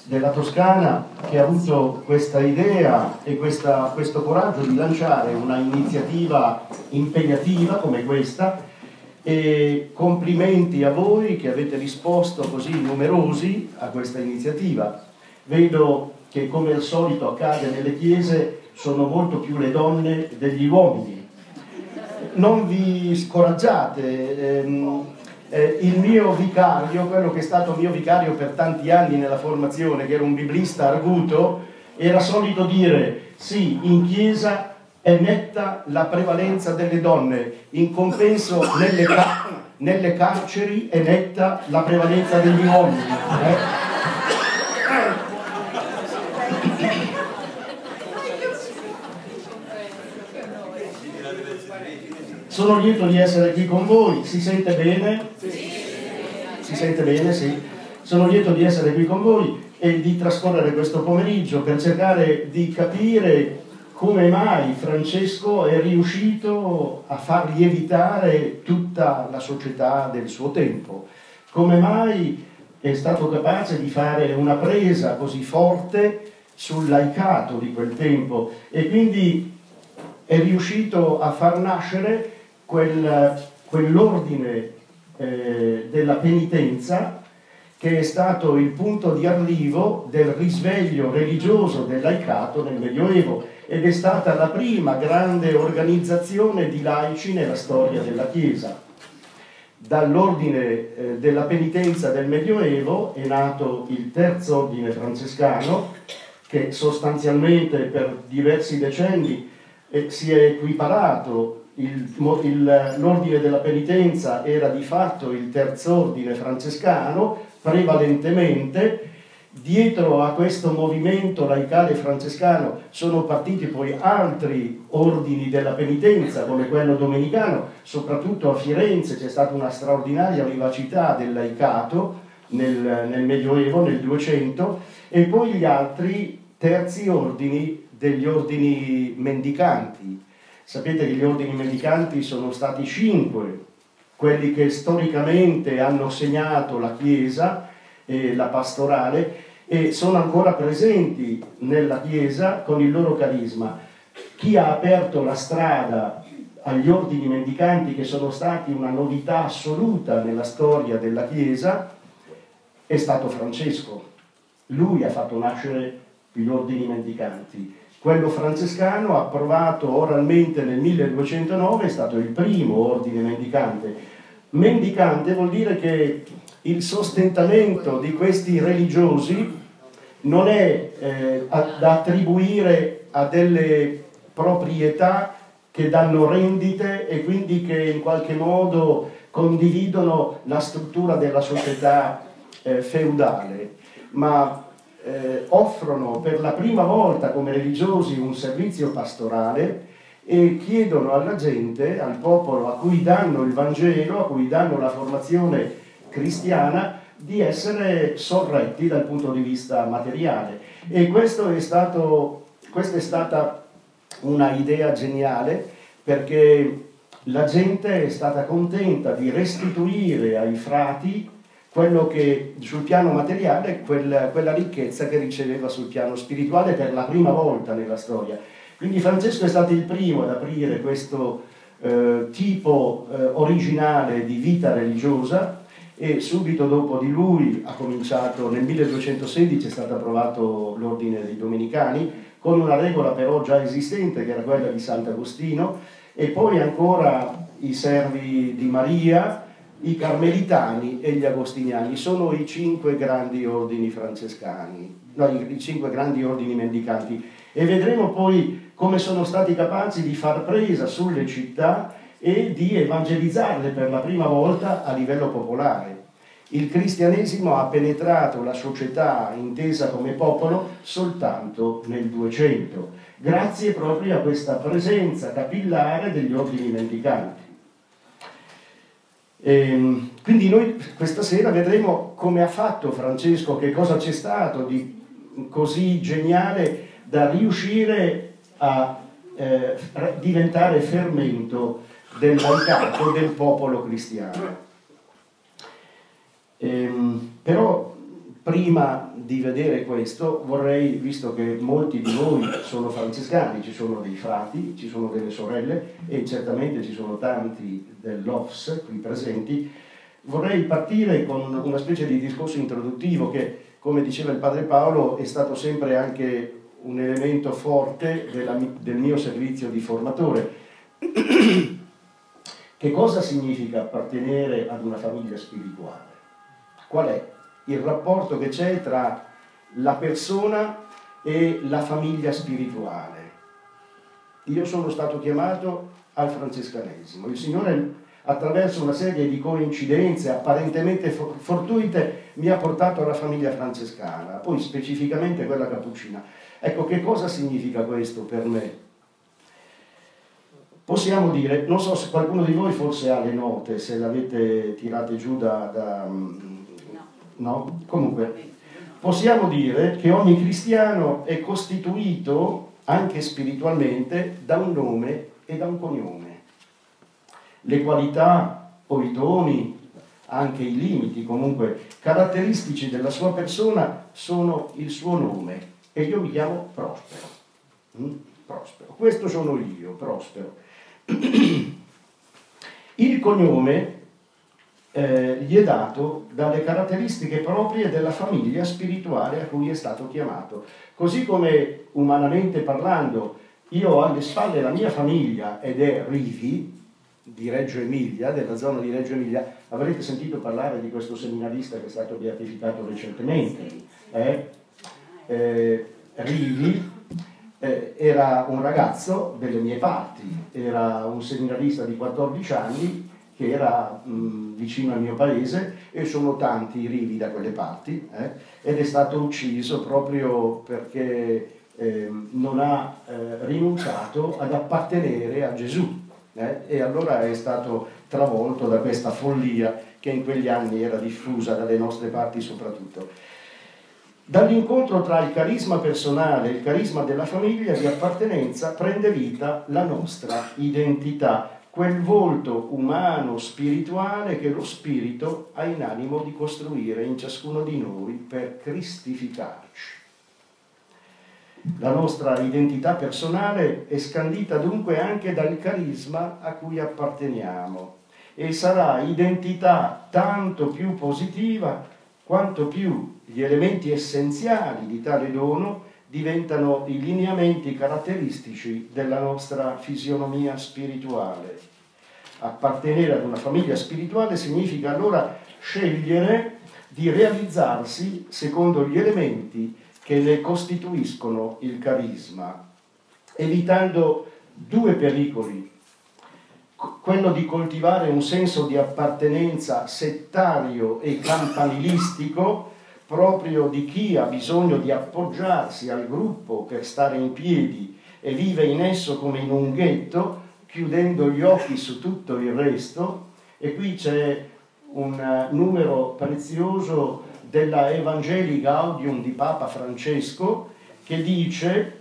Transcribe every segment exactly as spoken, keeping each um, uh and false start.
della Toscana che ha avuto questa idea e questa, questo coraggio di lanciare una iniziativa impegnativa come questa, e complimenti a voi che avete risposto così numerosi a questa iniziativa. Vedo che, come al solito accade nelle chiese, sono molto più le donne degli uomini. Non vi scoraggiate, ehm, eh, il mio vicario, quello che è stato mio vicario per tanti anni nella formazione, che era un biblista arguto, era solito dire: sì, in chiesa è netta la prevalenza delle donne, in compenso nelle, ca nelle carceri è netta la prevalenza degli uomini. Eh? Sono lieto di essere qui con voi, si sente bene? Si sente bene, sì. Sono lieto di essere qui con voi e di trascorrere questo pomeriggio per cercare di capire come mai Francesco è riuscito a far lievitare tutta la società del suo tempo, come mai è stato capace di fare una presa così forte sul laicato di quel tempo e quindi è riuscito a far nascere quel, quell'ordine eh, della penitenza che è stato il punto di arrivo del risveglio religioso del laicato nel Medioevo, ed è stata la prima grande organizzazione di laici nella storia della Chiesa. Dall'ordine eh, della penitenza del Medioevo è nato il terzo ordine francescano, che sostanzialmente per diversi decenni eh, si è equiparato. L'ordine della penitenza era di fatto il terzo ordine francescano, prevalentemente. Dietro a questo movimento laicale francescano sono partiti poi altri ordini della penitenza, come quello domenicano. Soprattutto a Firenze c'è stata una straordinaria vivacità del laicato nel, nel Medioevo, nel duecento, e poi gli altri terzi ordini degli ordini mendicanti. Sapete che gli ordini mendicanti sono stati cinque, quelli che storicamente hanno segnato la Chiesa e la pastorale, e sono ancora presenti nella Chiesa con il loro carisma. Chi ha aperto la strada agli ordini mendicanti, che sono stati una novità assoluta nella storia della Chiesa, è stato Francesco. Lui ha fatto nascere gli ordini mendicanti. Quello francescano, approvato oralmente nel milleduecentonove, è stato il primo ordine mendicante. Mendicante vuol dire che il sostentamento di questi religiosi non è eh, da attribuire a delle proprietà che danno rendite e quindi che in qualche modo condividono la struttura della società eh, feudale, ma eh, offrono per la prima volta come religiosi un servizio pastorale e chiedono alla gente, al popolo a cui danno il Vangelo, a cui danno la formazione cristiana, di essere sorretti dal punto di vista materiale. E questo è stato, questa è stata una idea geniale, perché la gente è stata contenta di restituire ai frati quello che sul piano materiale, quel, quella ricchezza che riceveva sul piano spirituale per la prima volta nella storia. Quindi Francesco è stato il primo ad aprire questo eh, tipo eh, originale di vita religiosa, e subito dopo di lui ha cominciato, nel milleduecentosedici è stato approvato l'ordine dei Domenicani, con una regola però già esistente, che era quella di Sant'Agostino, e poi ancora i servi di Maria, i Carmelitani e gli Agostiniani. Sono i cinque grandi ordini francescani, no, i, i cinque grandi ordini mendicanti, e vedremo poi come sono stati capaci di far presa sulle città e di evangelizzarle per la prima volta a livello popolare. Il cristianesimo ha penetrato la società intesa come popolo soltanto nel duecento, grazie proprio a questa presenza capillare degli ordini mendicanti. E quindi noi questa sera vedremo come ha fatto Francesco, che cosa c'è stato di così geniale da riuscire a eh, diventare fermento del laicato del popolo cristiano. Ehm, però prima di vedere questo vorrei, visto che molti di voi sono francescani, ci sono dei frati, ci sono delle sorelle e certamente ci sono tanti dell'O F S qui presenti, vorrei partire con una specie di discorso introduttivo che, come diceva il padre Paolo, è stato sempre anche un elemento forte della, del mio servizio di formatore. Che cosa significa appartenere ad una famiglia spirituale? Qual è il rapporto che c'è tra la persona e la famiglia spirituale? Io sono stato chiamato al francescanesimo. Il Signore, attraverso una serie di coincidenze apparentemente fortuite, mi ha portato alla famiglia francescana, poi specificamente quella cappuccina. Ecco, che cosa significa questo per me? Possiamo dire, non so se qualcuno di voi forse ha le note, se le avete tirate giù da... da no. no? Comunque, possiamo dire che ogni cristiano è costituito, anche spiritualmente, da un nome e da un cognome. Le qualità o i toni, anche i limiti, comunque, caratteristici della sua persona sono il suo nome. E io mi chiamo Prospero. Mm? Prospero. Questo sono io, Prospero. Il cognome eh, gli è dato dalle caratteristiche proprie della famiglia spirituale a cui è stato chiamato. Così come, umanamente parlando, io ho alle spalle la mia famiglia ed è Rivi, di Reggio Emilia, della zona di Reggio Emilia. Avrete sentito parlare di questo seminarista che è stato beatificato recentemente. Eh? Eh, Rivi eh, era un ragazzo delle mie parti, era un seminarista di quattordici anni che era mh, vicino al mio paese, e sono tanti i Rivi da quelle parti, eh? Ed è stato ucciso proprio perché eh, non ha eh, rinunciato ad appartenere a Gesù. Eh? E allora è stato travolto da questa follia che in quegli anni era diffusa dalle nostre parti soprattutto. Dall'incontro tra il carisma personale e il carisma della famiglia di appartenenza prende vita la nostra identità, quel volto umano spirituale che lo spirito ha in animo di costruire in ciascuno di noi per cristificarci. La nostra identità personale è scandita dunque anche dal carisma a cui apparteniamo e sarà identità tanto più positiva quanto più gli elementi essenziali di tale dono diventano i lineamenti caratteristici della nostra fisionomia spirituale. Appartenere ad una famiglia spirituale significa allora scegliere di realizzarsi secondo gli elementi che ne costituiscono il carisma, evitando due pericoli: quello di coltivare un senso di appartenenza settario e campanilistico, proprio di chi ha bisogno di appoggiarsi al gruppo per stare in piedi e vive in esso come in un ghetto, chiudendo gli occhi su tutto il resto. E qui c'è un numero prezioso della Evangelii Gaudium di Papa Francesco che dice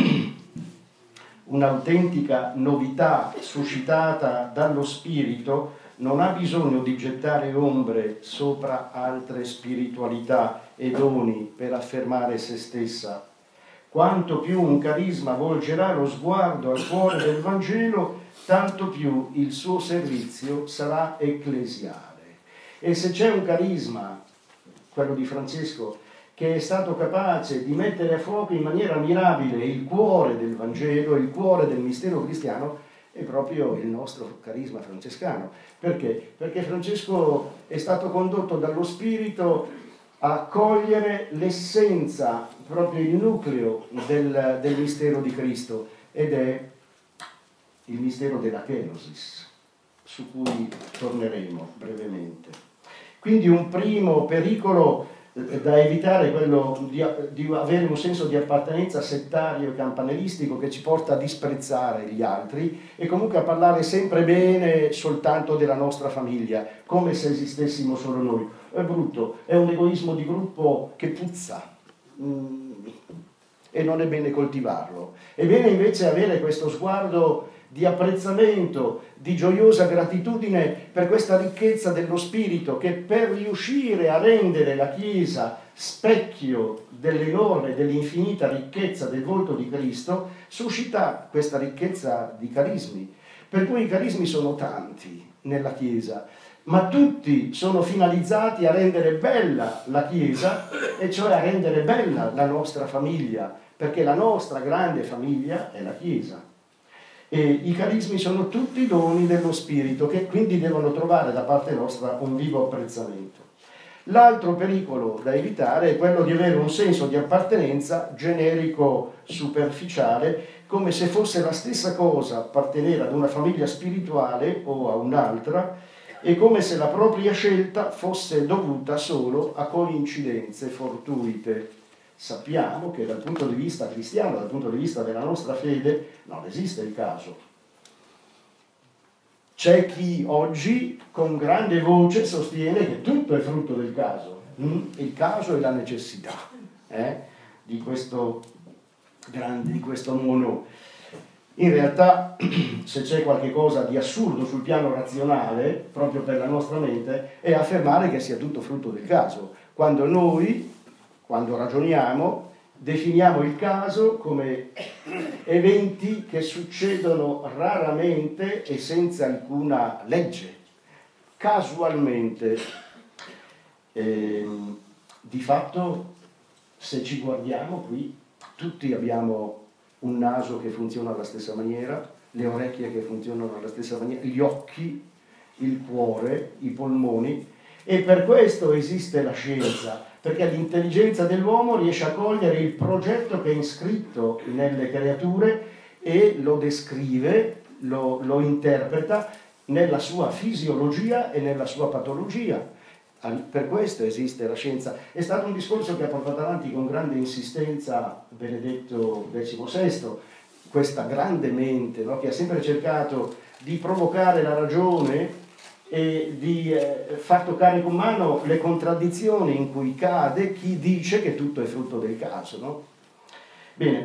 un'autentica novità suscitata dallo Spirito non ha bisogno di gettare ombre sopra altre spiritualità e doni per affermare se stessa. Quanto più un carisma volgerà lo sguardo al cuore del Vangelo, tanto più il suo servizio sarà ecclesiale. E se c'è un carisma, quello di Francesco, che è stato capace di mettere a fuoco in maniera mirabile il cuore del Vangelo, il cuore del mistero cristiano, è proprio il nostro carisma francescano. Perché? Perché Francesco è stato condotto dallo Spirito a cogliere l'essenza, proprio il nucleo del, del mistero di Cristo, ed è il mistero della kenosis, su cui torneremo brevemente. Quindi un primo pericolo da evitare è quello di, di avere un senso di appartenenza settario e campanilistico che ci porta a disprezzare gli altri e comunque a parlare sempre bene soltanto della nostra famiglia, come se esistessimo solo noi. È brutto, è un egoismo di gruppo che puzza mm, e non è bene coltivarlo. È bene invece avere questo sguardo di apprezzamento, di gioiosa gratitudine per questa ricchezza dello Spirito che per riuscire a rendere la Chiesa specchio dell'enorme, dell'infinita ricchezza del volto di Cristo, suscita questa ricchezza di carismi. Per cui i carismi sono tanti nella Chiesa, ma tutti sono finalizzati a rendere bella la Chiesa, e cioè a rendere bella la nostra famiglia, perché la nostra grande famiglia è la Chiesa. E i carismi sono tutti doni dello Spirito, che quindi devono trovare da parte nostra un vivo apprezzamento. L'altro pericolo da evitare è quello di avere un senso di appartenenza generico, superficiale, come se fosse la stessa cosa appartenere ad una famiglia spirituale o a un'altra, e come se la propria scelta fosse dovuta solo a coincidenze fortuite. Sappiamo che dal punto di vista cristiano, dal punto di vista della nostra fede, non esiste il caso. C'è chi oggi con grande voce sostiene che tutto è frutto del caso. Il caso è la necessità eh, di questo grande, di questo mono. In realtà, se c'è qualche cosa di assurdo sul piano razionale, proprio per la nostra mente, è affermare che sia tutto frutto del caso. Quando noi, quando ragioniamo, definiamo il caso come eventi che succedono raramente e senza alcuna legge, casualmente. E, di fatto, se ci guardiamo qui, tutti abbiamo un naso che funziona alla stessa maniera, le orecchie che funzionano alla stessa maniera, gli occhi, il cuore, i polmoni, e per questo esiste la scienza, perché l'intelligenza dell'uomo riesce a cogliere il progetto che è inscritto nelle creature e lo descrive, lo, lo interpreta nella sua fisiologia e nella sua patologia. Per questo esiste la scienza. È stato un discorso che ha portato avanti con grande insistenza Benedetto diciassette, questa grande mente, no? Che ha sempre cercato di provocare la ragione e di eh, far toccare con mano le contraddizioni in cui cade chi dice che tutto è frutto del caso, no? Bene,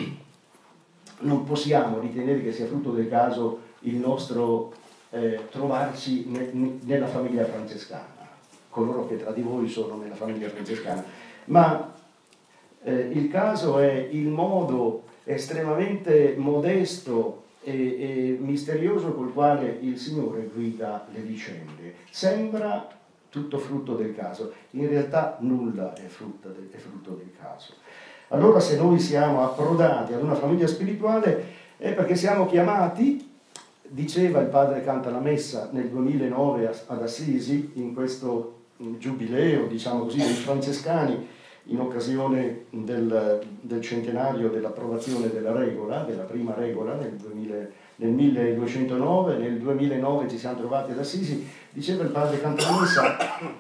non possiamo ritenere che sia frutto del caso il nostro eh, trovarci ne, nella famiglia francescana, coloro che tra di voi sono nella famiglia francescana, ma eh, il caso è il modo estremamente modesto e, e misterioso col quale il Signore guida le vicende. Sembra tutto frutto del caso, in realtà nulla è frutto, de, è frutto del caso. Allora, se noi siamo approdati ad una famiglia spirituale è perché siamo chiamati, diceva il padre Canta la Messa nel duemilanove ad Assisi, in questo giubileo, diciamo così, dei francescani, in occasione del, del centenario dell'approvazione della regola, della prima regola nel, duemila, nel milleduecentonove, nel duemilanove ci siamo trovati ad Assisi, diceva il padre Canta la Messa: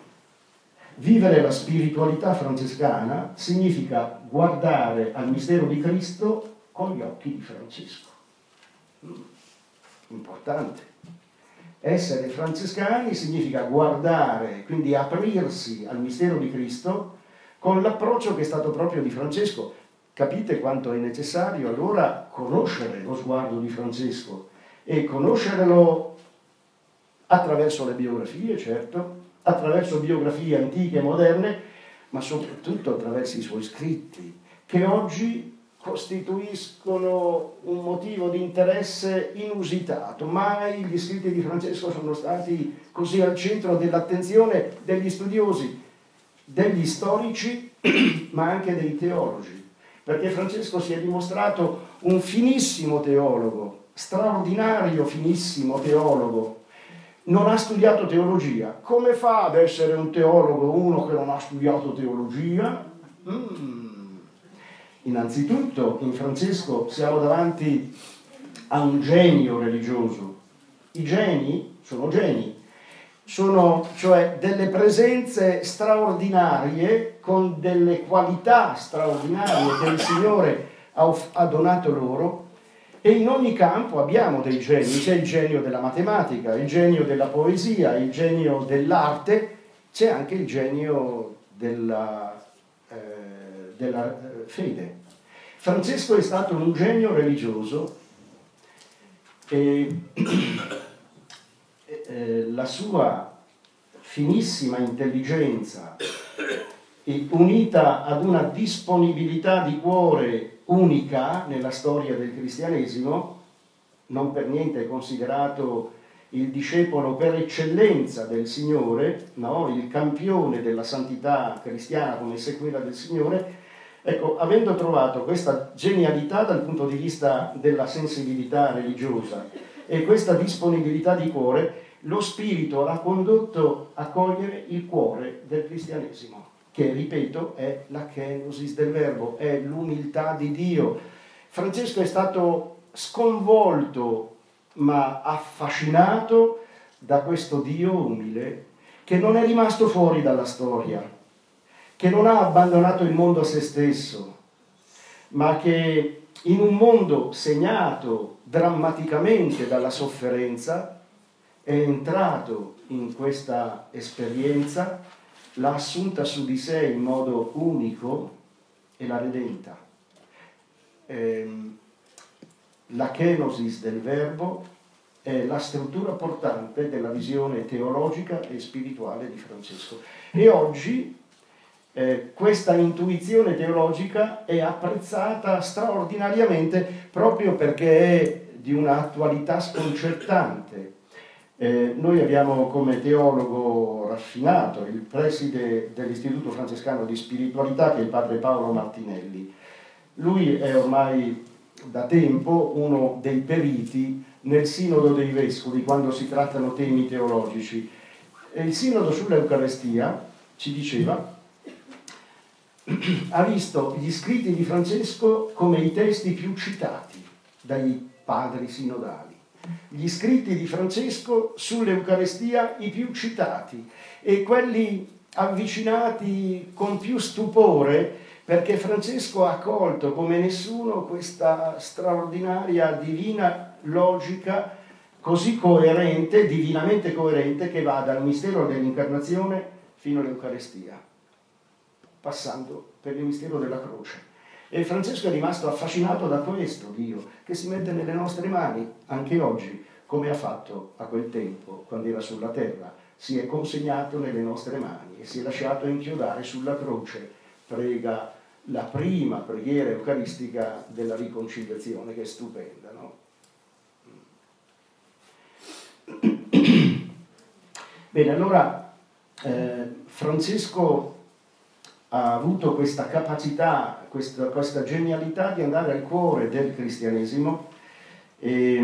vivere la spiritualità francescana significa guardare al mistero di Cristo con gli occhi di Francesco. Importante. Essere francescani significa guardare, quindi aprirsi al mistero di Cristo con l'approccio che è stato proprio di Francesco. Capite quanto è necessario allora conoscere lo sguardo di Francesco e conoscerlo attraverso le biografie, certo, attraverso biografie antiche e moderne, ma soprattutto attraverso i suoi scritti, che oggi costituiscono un motivo di interesse inusitato. Mai gli scritti di Francesco sono stati così al centro dell'attenzione degli studiosi, degli storici, ma anche dei teologi, perché Francesco si è dimostrato un finissimo teologo, straordinario finissimo teologo. Non ha studiato teologia. Come fa ad essere un teologo uno che non ha studiato teologia? Mm. Innanzitutto, in Francesco siamo davanti a un genio religioso. I geni sono geni, sono cioè delle presenze straordinarie con delle qualità straordinarie che il Signore ha, ha donato loro, e in ogni campo abbiamo dei geni. C'è il genio della matematica, il genio della poesia, il genio dell'arte, c'è anche il genio della, eh, della fede. Francesco è stato un genio religioso e eh, la sua finissima intelligenza unita ad una disponibilità di cuore unica nella storia del cristianesimo, non per niente considerato il discepolo per eccellenza del Signore, no? Il campione della santità cristiana come sequela del Signore. Ecco, avendo trovato questa genialità dal punto di vista della sensibilità religiosa e questa disponibilità di cuore, lo Spirito l'ha condotto a cogliere il cuore del cristianesimo, che, ripeto, è la kenosis del Verbo, è l'umiltà di Dio. Francesco è stato sconvolto ma affascinato da questo Dio umile, che non è rimasto fuori dalla storia, che non ha abbandonato il mondo a se stesso, ma che in un mondo segnato drammaticamente dalla sofferenza è entrato in questa esperienza, l'ha assunta su di sé in modo unico e l'ha redenta. Ehm, La kenosis del Verbo è la struttura portante della visione teologica e spirituale di Francesco. E oggi eh, questa intuizione teologica è apprezzata straordinariamente proprio perché è di un'attualità sconcertante. Eh, noi abbiamo come teologo raffinato il preside dell'Istituto Francescano di Spiritualità, che è il padre Paolo Martinelli. Lui è ormai da tempo uno dei periti nel Sinodo dei Vescovi quando si trattano temi teologici. E il Sinodo sull'Eucarestia, ci diceva, ha visto gli scritti di Francesco come i testi più citati dai padri sinodali. Gli scritti di Francesco sull'Eucarestia i più citati e quelli avvicinati con più stupore, perché Francesco ha colto come nessuno questa straordinaria divina logica così coerente, divinamente coerente, che va dal mistero dell'incarnazione fino all'Eucarestia, passando per il mistero della croce. E Francesco è rimasto affascinato da questo Dio, che si mette nelle nostre mani anche oggi, come ha fatto a quel tempo, quando era sulla terra. Si è consegnato nelle nostre mani e si è lasciato inchiodare sulla croce. Prega la prima preghiera eucaristica della riconciliazione, che è stupenda, no? Bene, allora eh, Francesco ha avuto questa capacità, questa, questa genialità di andare al cuore del cristianesimo e,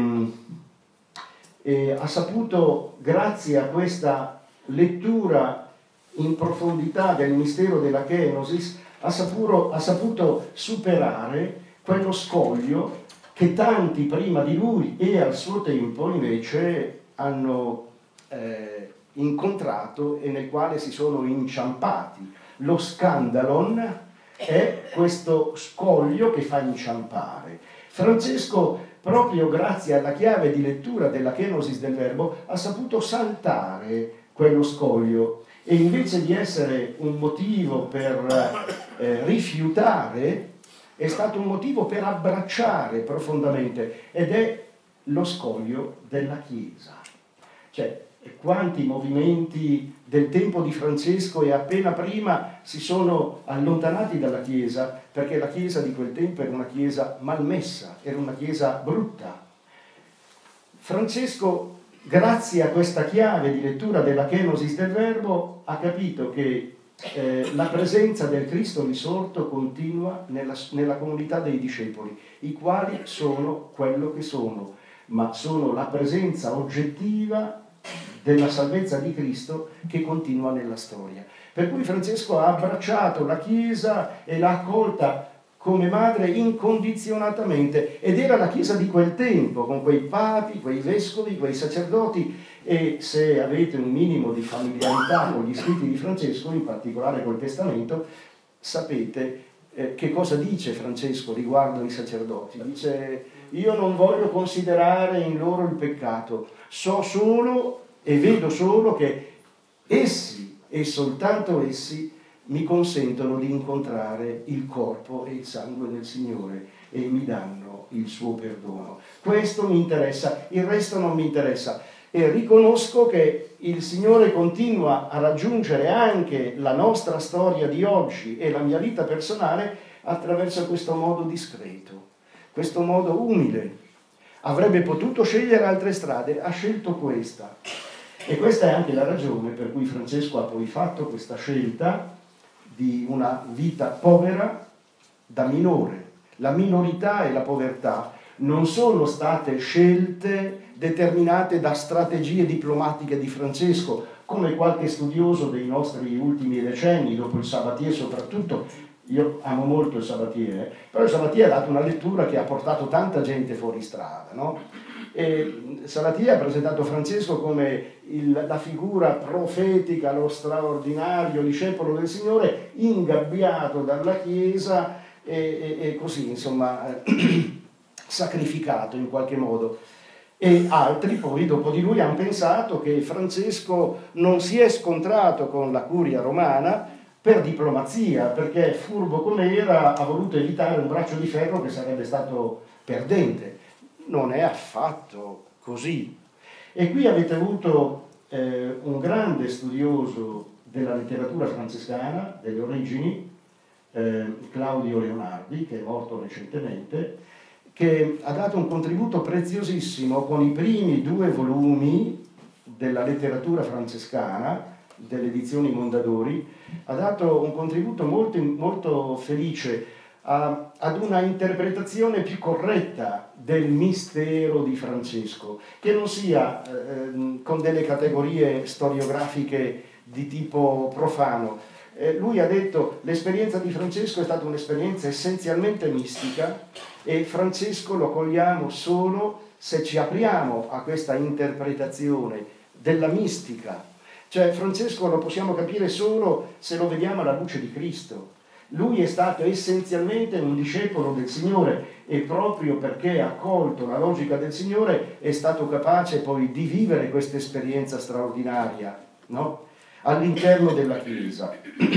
e ha saputo, grazie a questa lettura in profondità del mistero della kenosis, ha saputo, ha saputo superare quello scoglio che tanti prima di lui e al suo tempo invece hanno eh, incontrato e nel quale si sono inciampati. Lo scandalon è questo scoglio che fa inciampare. Francesco, proprio grazie alla chiave di lettura della kenosis del Verbo, ha saputo saltare quello scoglio e invece di essere un motivo per eh, rifiutare, è stato un motivo per abbracciare profondamente, ed è lo scoglio della Chiesa. Cioè, quanti movimenti del tempo di Francesco e appena prima si sono allontanati dalla Chiesa, perché la Chiesa di quel tempo era una Chiesa malmessa, era una Chiesa brutta. Francesco, grazie a questa chiave di lettura della kenosis del Verbo, ha capito che eh, la presenza del Cristo risorto continua nella, nella comunità dei discepoli, i quali sono quello che sono, ma sono la presenza oggettiva della salvezza di Cristo che continua nella storia. Per cui Francesco ha abbracciato la Chiesa e l'ha accolta come madre incondizionatamente, ed era la Chiesa di quel tempo, con quei papi, quei vescovi, quei sacerdoti, e se avete un minimo di familiarità con gli scritti di Francesco, in particolare col Testamento, sapete eh, che cosa dice Francesco riguardo ai sacerdoti. Dice: io non voglio considerare in loro il peccato, so solo e vedo solo che essi, e soltanto essi, mi consentono di incontrare il corpo e il sangue del Signore e mi danno il suo perdono. Questo mi interessa, il resto non mi interessa. e riconosco che il Signore continua a raggiungere anche la nostra storia di oggi e la mia vita personale attraverso questo modo discreto, questo modo umile. Avrebbe potuto scegliere altre strade, ha scelto questa. E questa è anche la ragione per cui Francesco ha poi fatto questa scelta di una vita povera da minore. La minorità e la povertà non sono state scelte determinate da strategie diplomatiche di Francesco, come qualche studioso dei nostri ultimi decenni, dopo il Sabatier soprattutto. Io amo molto il Sabatier, però il Sabatier ha dato una lettura che ha portato tanta gente fuori strada, no? E Sabatier ha presentato Francesco come il, la figura profetica, lo straordinario discepolo del Signore, ingabbiato dalla Chiesa e, e, e così, insomma, sacrificato in qualche modo. E altri poi dopo di lui hanno pensato che Francesco non si è scontrato con la curia romana per diplomazia, perché furbo come era ha voluto evitare un braccio di ferro che sarebbe stato perdente. Non è affatto così. E qui avete avuto eh, un grande studioso della letteratura francescana, delle origini, eh, Claudio Leonardi, che è morto recentemente, che ha dato un contributo preziosissimo con i primi due volumi della letteratura francescana, delle edizioni Mondadori, ha dato un contributo molto, molto felice a, ad una interpretazione più corretta del mistero di Francesco, che non sia eh, con delle categorie storiografiche di tipo profano. Eh, lui ha detto che l'esperienza di Francesco è stata un'esperienza essenzialmente mistica e Francesco lo cogliamo solo se ci apriamo a questa interpretazione della mistica. Cioè Francesco lo possiamo capire solo se lo vediamo alla luce di Cristo. Lui è stato essenzialmente un discepolo del Signore e proprio perché ha colto la logica del Signore è stato capace poi di vivere questa esperienza straordinaria, no? All'interno della Chiesa.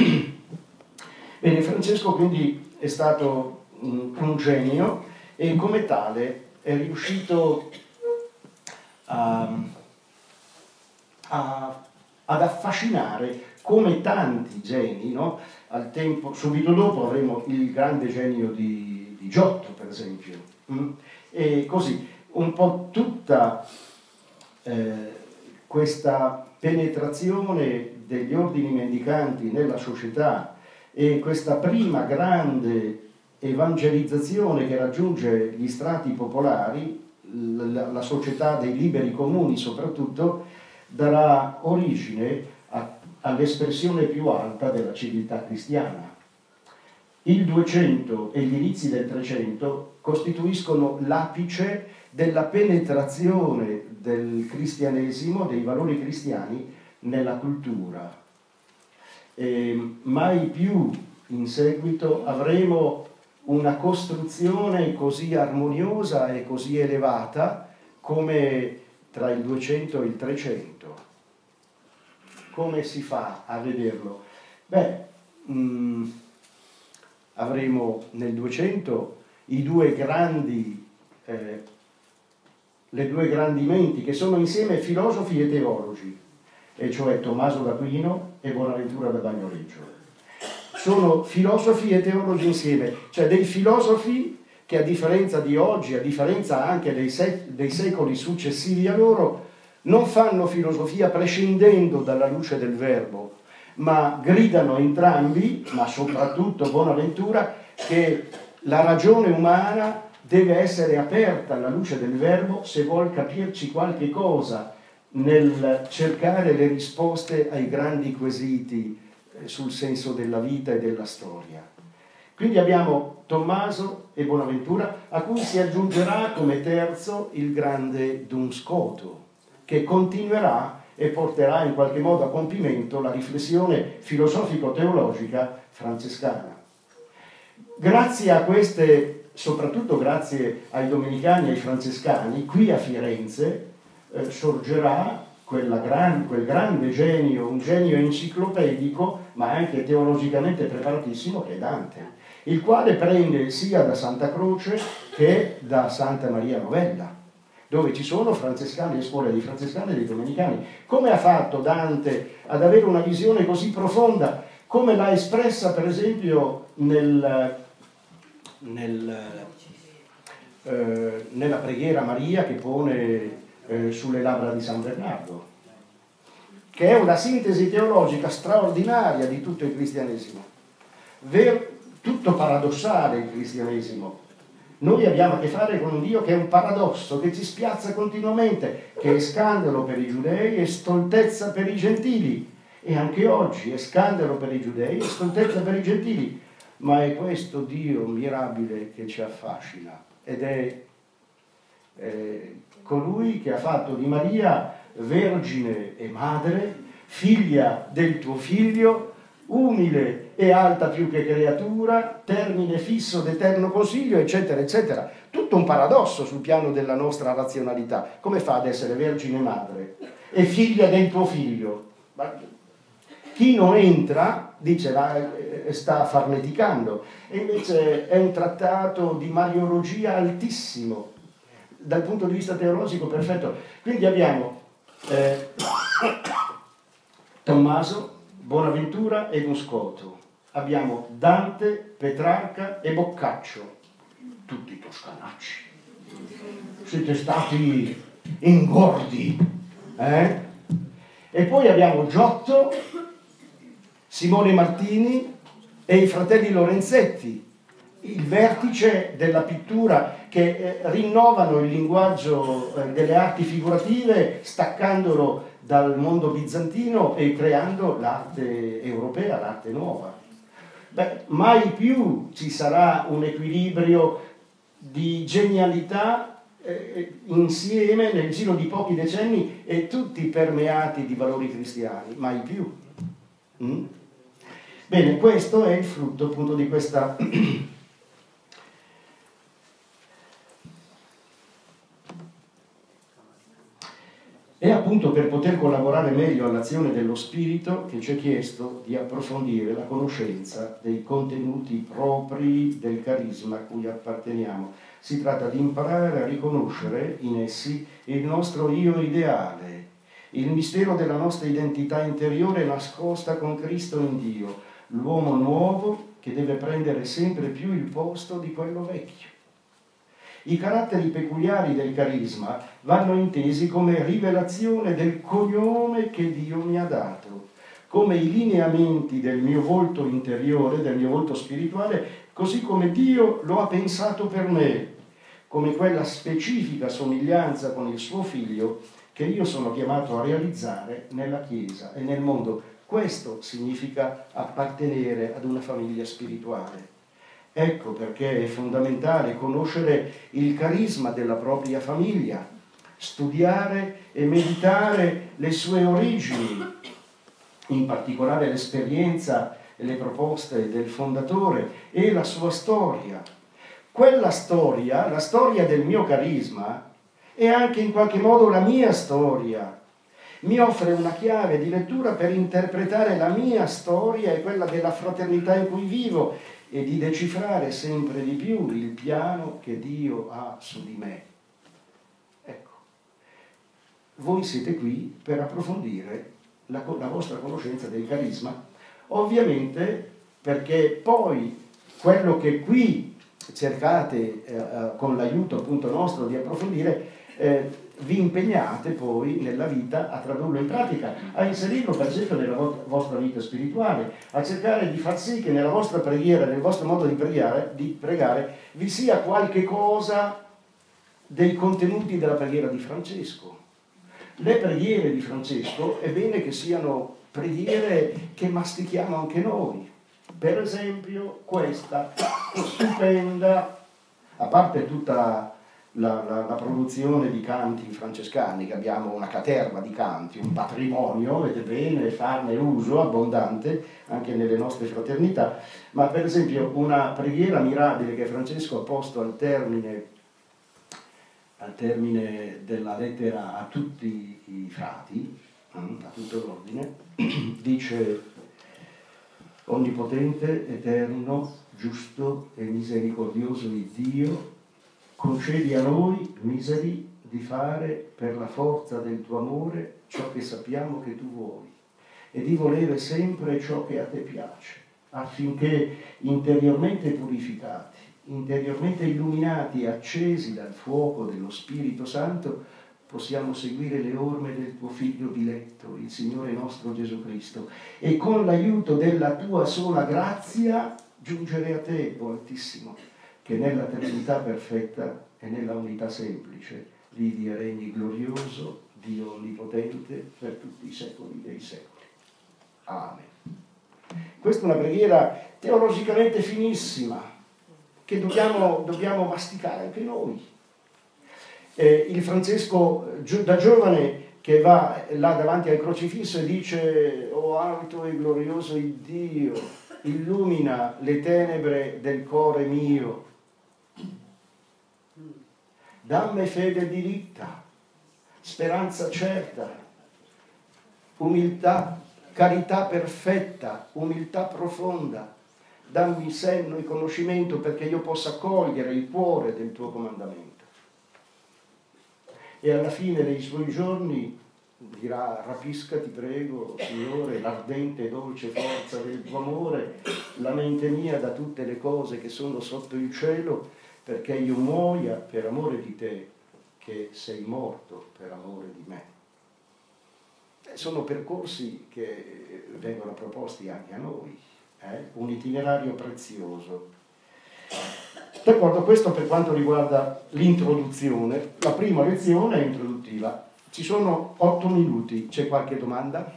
Bene, Francesco quindi è stato un genio e come tale è riuscito a, a ad affascinare come tanti geni, no? Al tempo, subito dopo avremo il grande genio di, di Giotto, per esempio, mm? E così un po' tutta eh, questa penetrazione degli ordini mendicanti nella società e questa prima grande evangelizzazione che raggiunge gli strati popolari, la, la società dei liberi comuni soprattutto, darà origine a, all'espressione più alta della civiltà cristiana. Il duecento e gli inizi del trecento costituiscono l'apice della penetrazione del cristianesimo, dei valori cristiani, nella cultura. E mai più in seguito avremo una costruzione così armoniosa e così elevata come tra il duecento e il trecento. Come si fa a vederlo? Beh, mh, avremo nel duecento i due grandi, eh, le due grandi menti che sono insieme filosofi e teologi, e cioè Tommaso d'Aquino e Bonaventura da Bagnoregio. Sono filosofi e teologi insieme, cioè dei filosofi che a differenza di oggi, a differenza anche dei, sec- dei secoli successivi a loro, non fanno filosofia prescindendo dalla luce del verbo, ma gridano entrambi, ma soprattutto Bonaventura, che la ragione umana deve essere aperta alla luce del verbo se vuol capirci qualche cosa nel cercare le risposte ai grandi quesiti sul senso della vita e della storia. Quindi abbiamo Tommaso e Bonaventura, a cui si aggiungerà come terzo il grande Duns Scoto, che continuerà e porterà in qualche modo a compimento la riflessione filosofico-teologica francescana. Grazie a queste, soprattutto grazie ai domenicani e ai francescani, qui a Firenze eh, sorgerà quella gran, quel grande genio, un genio enciclopedico, ma anche teologicamente preparatissimo, che è Dante, il quale prende sia da Santa Croce che da Santa Maria Novella. dove ci sono francescani e scuole di francescani e dei domenicani. Come ha fatto Dante ad avere una visione così profonda? Come l'ha espressa per esempio nel, nel, eh, nella preghiera Maria che pone eh, sulle labbra di San Bernardo, che è una sintesi teologica straordinaria di tutto il cristianesimo. Ver, tutto paradossale il cristianesimo. Noi abbiamo a che fare con un Dio che è un paradosso, che ci spiazza continuamente, che è scandalo per i giudei e stoltezza per i gentili. E anche oggi è scandalo per i giudei e stoltezza per i gentili. Ma è questo Dio mirabile che ci affascina. Ed è eh, colui che ha fatto di Maria vergine e madre, figlia del tuo figlio, umile e alta più che creatura, termine fisso d'eterno consiglio, eccetera, eccetera. Tutto un paradosso sul piano della nostra razionalità. Come fa ad essere vergine madre e figlia del tuo figlio? Ma chi non entra, dice, va, sta farneticando. E invece è un trattato di mariologia altissimo, dal punto di vista teologico perfetto. Quindi abbiamo eh, Tommaso, Bonaventura e Moscoto, abbiamo Dante, Petrarca e Boccaccio, tutti toscanacci. Siete stati ingordi, eh? E poi abbiamo Giotto, Simone Martini e i fratelli Lorenzetti, il vertice della pittura, che eh, rinnovano il linguaggio eh, delle arti figurative, staccandolo dal mondo bizantino e creando l'arte europea, l'arte nuova. Beh, mai più ci sarà un equilibrio di genialità eh, insieme nel giro di pochi decenni e tutti permeati di valori cristiani, mai più. Mm? Bene, questo è il frutto appunto di questa È appunto per poter collaborare meglio all'azione dello Spirito che ci è chiesto di approfondire la conoscenza dei contenuti propri del carisma a cui apparteniamo. Si tratta di imparare a riconoscere in essi il nostro io ideale, il mistero della nostra identità interiore nascosta con Cristo in Dio, l'uomo nuovo che deve prendere sempre più il posto di quello vecchio. I caratteri peculiari del carisma vanno intesi come rivelazione del cognome che Dio mi ha dato, come i lineamenti del mio volto interiore, del mio volto spirituale, così come Dio lo ha pensato per me, come quella specifica somiglianza con il suo figlio che io sono chiamato a realizzare nella Chiesa e nel mondo. Questo significa appartenere ad una famiglia spirituale. Ecco perché è fondamentale conoscere il carisma della propria famiglia, studiare e meditare le sue origini, in particolare l'esperienza e le proposte del fondatore e la sua storia. Quella storia, la storia del mio carisma, è anche in qualche modo la mia storia. Mi offre una chiave di lettura per interpretare la mia storia e quella della fraternità in cui vivo e di decifrare sempre di più il piano che Dio ha su di me. Ecco, voi siete qui per approfondire la, la vostra conoscenza del carisma, ovviamente perché poi quello che qui cercate eh, con l'aiuto appunto nostro di approfondire, eh, vi impegnate poi nella vita a tradurlo in pratica, a inserirlo per esempio nella vo- vostra vita spirituale, a cercare di far sì che nella vostra preghiera, nel vostro modo di pregare, di pregare vi sia qualche cosa dei contenuti della preghiera di Francesco. Le preghiere di Francesco è bene che siano preghiere che mastichiamo anche noi. Per esempio questa stupenda, a parte tutta La, la, la produzione di canti francescani, che abbiamo una caterva di canti, un patrimonio, ed è bene farne uso abbondante anche nelle nostre fraternità, ma per esempio una preghiera mirabile che Francesco ha posto al termine, al termine della lettera a tutti i frati, a tutto l'ordine, dice: Onnipotente, eterno, giusto e misericordioso il Dio, concedi a noi, miseri, di fare per la forza del tuo amore ciò che sappiamo che tu vuoi e di volere sempre ciò che a te piace, affinché interiormente purificati, interiormente illuminati e accesi dal fuoco dello Spirito Santo, possiamo seguire le orme del tuo Figlio diletto, il Signore nostro Gesù Cristo, e con l'aiuto della tua sola grazia giungere a te, o Altissimo, che nella Trinità perfetta e nella unità semplice vivi e regni glorioso, Dio onnipotente, per tutti i secoli dei secoli. Amen. Questa è una preghiera teologicamente finissima, che dobbiamo, dobbiamo masticare anche noi. Eh, il Francesco da giovane che va là davanti al crocifisso e dice: "O alto e glorioso Iddio, illumina le tenebre del cuore mio, dammi fede diritta, speranza certa, umiltà, carità perfetta, umiltà profonda, dammi senno e conoscimento perché io possa cogliere il cuore del tuo comandamento." E alla fine dei suoi giorni dirà: "Rapisca, ti prego, Signore, l'ardente e dolce forza del tuo amore, la mente mia da tutte le cose che sono sotto il cielo, perché io muoia per amore di te, che sei morto per amore di me." Sono percorsi che vengono proposti anche a noi, eh? Un itinerario prezioso. D'accordo, questo per quanto riguarda l'introduzione. La prima lezione è introduttiva. Ci sono otto minuti. C'è qualche domanda?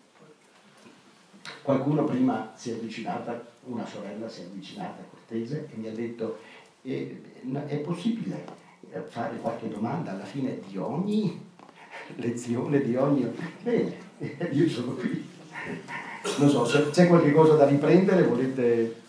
Qualcuno prima si è avvicinata, una sorella si è avvicinata cortese e mi ha detto: "Eh, è possibile fare qualche domanda alla fine di ogni lezione, di ogni..." Bene, io sono qui. Non so, se c'è qualche cosa da riprendere, volete...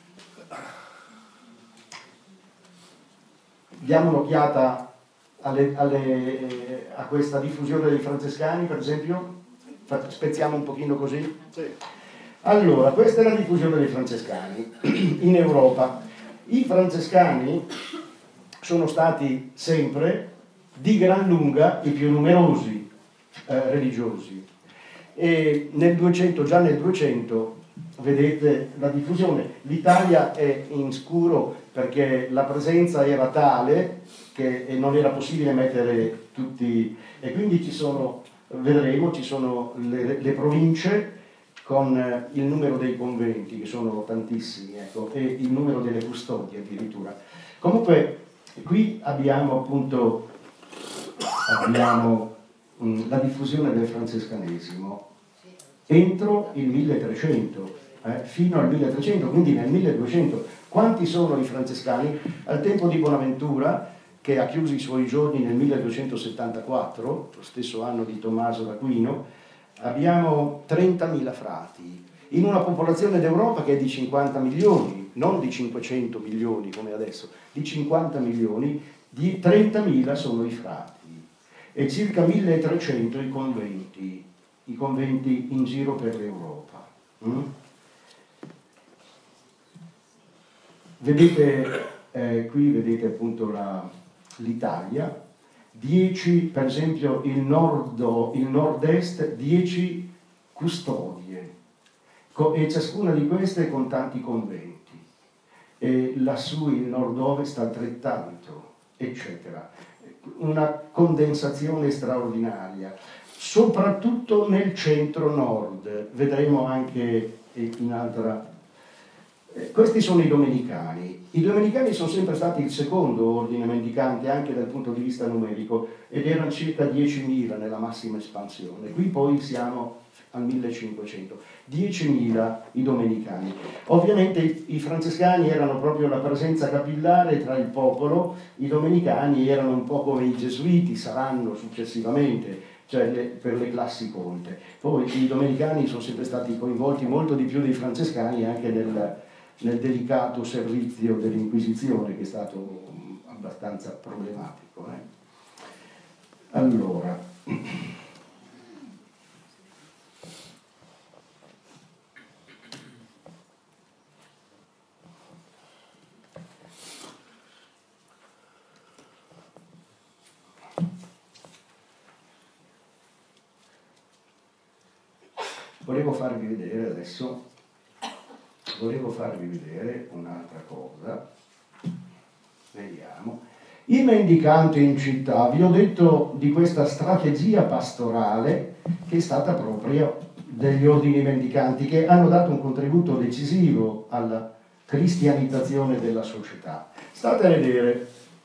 Diamo un'occhiata alle, alle, a questa diffusione dei francescani, per esempio. Spezziamo un pochino così. Sì. Allora, questa è la diffusione dei francescani in Europa. I francescani sono stati sempre di gran lunga i più numerosi eh, religiosi, e nel duecento, già nel duecento, vedete la diffusione. L'Italia è in scuro perché la presenza era tale che non era possibile mettere tutti, e quindi ci sono, vedremo, ci sono le, le province con il numero dei conventi, che sono tantissimi, ecco, e il numero delle custodie addirittura. Comunque qui abbiamo appunto abbiamo, mh, la diffusione del francescanesimo entro il milletrecento, eh, fino al milletrecento, quindi nel milleduecento. Quanti sono i francescani? Al tempo di Bonaventura, che ha chiuso i suoi giorni nel milleduecentosettantaquattro, lo stesso anno di Tommaso d'Aquino, abbiamo trentamila frati, in una popolazione d'Europa che è di cinquanta milioni, non di cinquecento milioni come adesso, di cinquanta milioni, di trentamila sono i frati e circa milletrecento i conventi, i conventi in giro per l'Europa. Mm? Vedete, eh, qui vedete appunto la, l'Italia, dieci, per esempio il nord, il nord-est, dieci custodie, e ciascuna di queste con tanti conventi, e lassù il nord-ovest altrettanto, eccetera. Una condensazione straordinaria, soprattutto nel centro-nord, vedremo anche in altra... Questi sono i domenicani. I domenicani sono sempre stati il secondo ordine mendicante anche dal punto di vista numerico, ed erano circa diecimila nella massima espansione. Qui poi siamo al millecinquecento. diecimila i domenicani. Ovviamente i, i francescani erano proprio la presenza capillare tra il popolo, i domenicani erano un po' come i gesuiti, saranno successivamente, cioè le, per le classi colte. Poi i domenicani sono sempre stati coinvolti molto di più dei francescani anche nel, nel delicato servizio dell'Inquisizione, che è stato abbastanza problematico. Eh. Allora, volevo farvi vedere adesso, volevo farvi vedere un'altra cosa, vediamo. I mendicanti in città, vi ho detto di questa strategia pastorale che è stata proprio degli ordini mendicanti, che hanno dato un contributo decisivo alla cristianizzazione della società. State a vedere,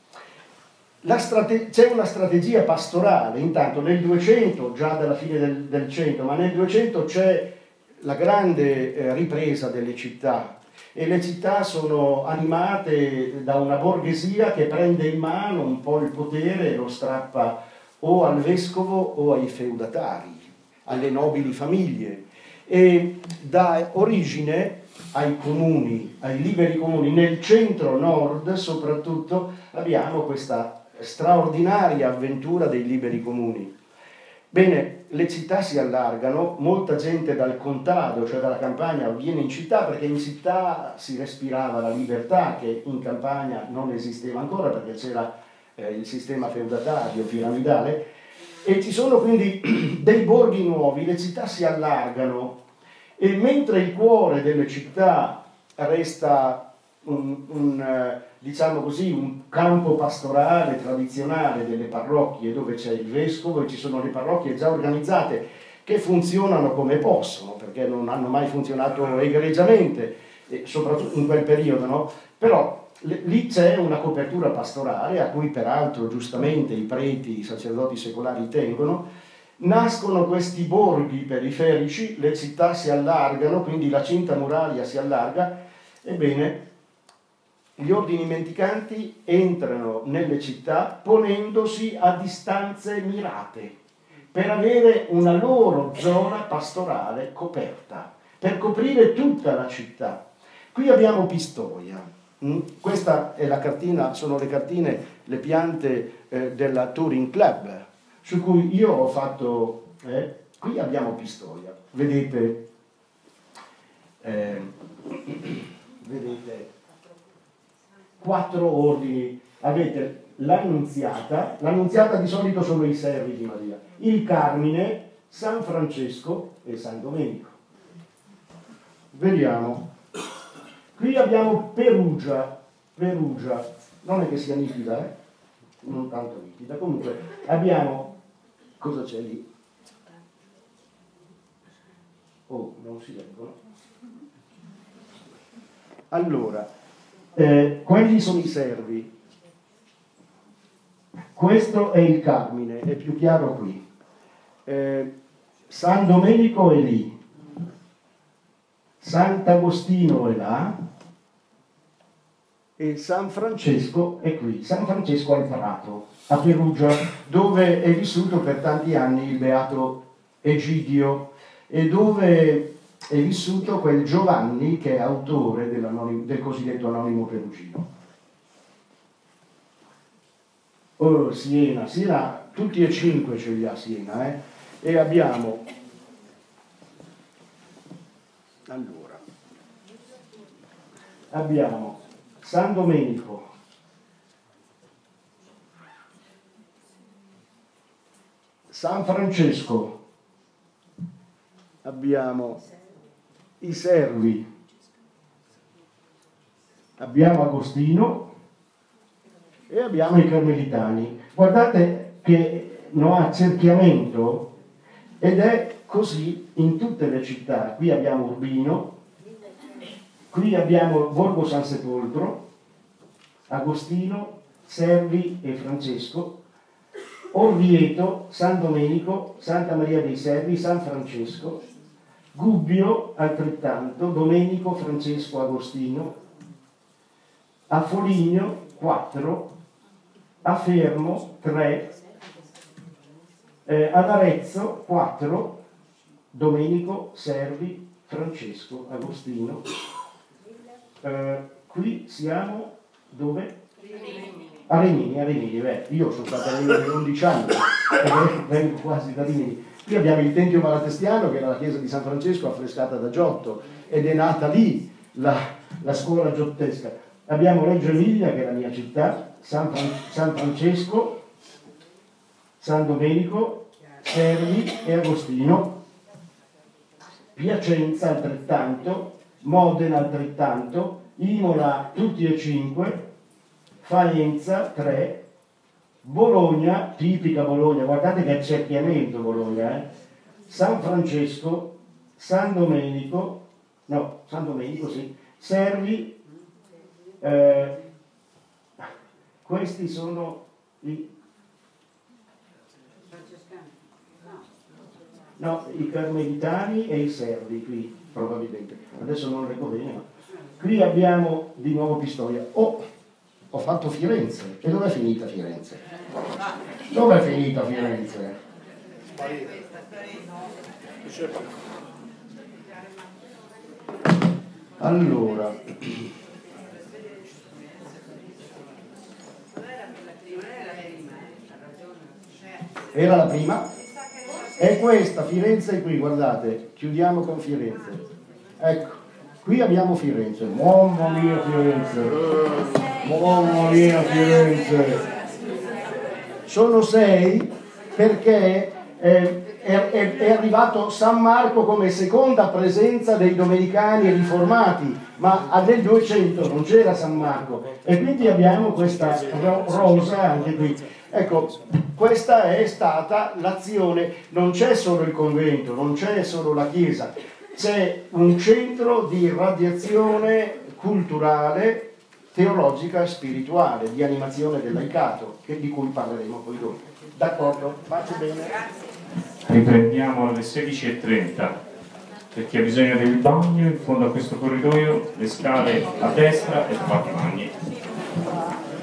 la strate- c'è una strategia pastorale, intanto nel duecento, già dalla fine del, del cento, ma nel duecento c'è la grande eh, ripresa delle città, e le città sono animate da una borghesia che prende in mano un po' il potere e lo strappa o al vescovo o ai feudatari, alle nobili famiglie, e dà origine ai comuni, ai liberi comuni. Nel centro-nord soprattutto abbiamo questa straordinaria avventura dei liberi comuni. Bene, le città si allargano, molta gente dal contado, cioè dalla campagna, viene in città perché in città si respirava la libertà che in campagna non esisteva ancora perché c'era eh, il sistema feudatario, piramidale, e ci sono quindi dei borghi nuovi, le città si allargano, e mentre il cuore delle città resta un, un, diciamo così, un campo pastorale tradizionale delle parrocchie dove c'è il vescovo, e ci sono le parrocchie già organizzate che funzionano come possono perché non hanno mai funzionato egregiamente, soprattutto in quel periodo, no? Però lì c'è una copertura pastorale a cui peraltro giustamente i preti, i sacerdoti secolari tengono. Nascono questi borghi periferici, le città si allargano, quindi la cinta muraria si allarga. Ebbene, gli ordini mendicanti entrano nelle città ponendosi a distanze mirate per avere una loro zona pastorale coperta, per coprire tutta la città. Qui abbiamo Pistoia. Questa è la cartina, sono le cartine, le piante eh, della Touring Club, su cui io ho fatto, eh, qui abbiamo Pistoia, vedete, eh, vedete, quattro ordini, avete l'Annunziata, l'Annunziata di solito sono i servi di Maria, il Carmine, San Francesco e San Domenico. Vediamo. Qui abbiamo Perugia, Perugia, non è che sia nitida, eh? Non tanto nitida, comunque abbiamo, cosa c'è lì? Oh, non si leggono. Allora, eh, quelli sono i servi, questo è il Carmine, è più chiaro qui, eh, San Domenico è lì, Sant'Agostino è là, e San Francesco è qui, San Francesco al Prato, a Perugia, dove è vissuto per tanti anni il beato Egidio e dove è vissuto quel Giovanni che è autore del cosiddetto Anonimo Perugino. Oh, Siena, Siena, tutti e cinque ce li ha Siena, eh? E abbiamo, allora, abbiamo San Domenico, San Francesco, abbiamo i servi, abbiamo Agostino e abbiamo i carmelitani. Guardate che non ha cerchiamento ed è così in tutte le città. Qui abbiamo Urbino, qui abbiamo Borgo San Sepolcro, Agostino, Servi e Francesco, Orvieto, San Domenico, Santa Maria dei Servi, San Francesco, Gubbio altrettanto, Domenico, Francesco, Agostino, a Foligno quattro, a Fermo tre, eh, ad Arezzo quattro, Domenico, Servi, Francesco, Agostino. Eh, qui siamo dove? A Rimini, a Rimini, beh, io sono stato a Rimini per undici anni e vengo quasi da Rimini. Qui abbiamo il Tempio Malatestiano, che era la chiesa di San Francesco affrescata da Giotto, ed è nata lì la, la scuola giottesca. Abbiamo Reggio Emilia, che è la mia città, San, Fran- San Francesco, San Domenico, Servi e Agostino. Piacenza altrettanto, Modena altrettanto, Imola tutti e cinque, Faenza tre, Bologna, tipica Bologna, guardate che accerchiamento Bologna, eh? San Francesco, San Domenico, no, San Domenico sì, Servi, eh, questi sono i, no, i carmelitani e i servi qui, probabilmente, adesso non leggo bene, ma qui abbiamo di nuovo Pistoia. Oh, ho fatto Firenze, e dov'è finita Firenze? Dov'è finita Firenze? Allora, era la prima? È questa, Firenze è qui, guardate, chiudiamo con Firenze. Ecco, qui abbiamo Firenze, mamma mia Firenze, mamma mia Firenze. Sono sei perché eh, è, è, è arrivato San Marco come seconda presenza dei domenicani riformati, ma nel duecento non c'era San Marco e quindi abbiamo questa rosa anche qui. Ecco, questa è stata l'azione, non c'è solo il convento, non c'è solo la chiesa, c'è un centro di radiazione culturale, teologica e spirituale, di animazione del laicato, che, di cui parleremo poi dopo. D'accordo? Faccio bene? Riprendiamo alle sedici e trenta. Per chi ha bisogno del bagno, in fondo a questo corridoio, le scale a destra e fatti bagni.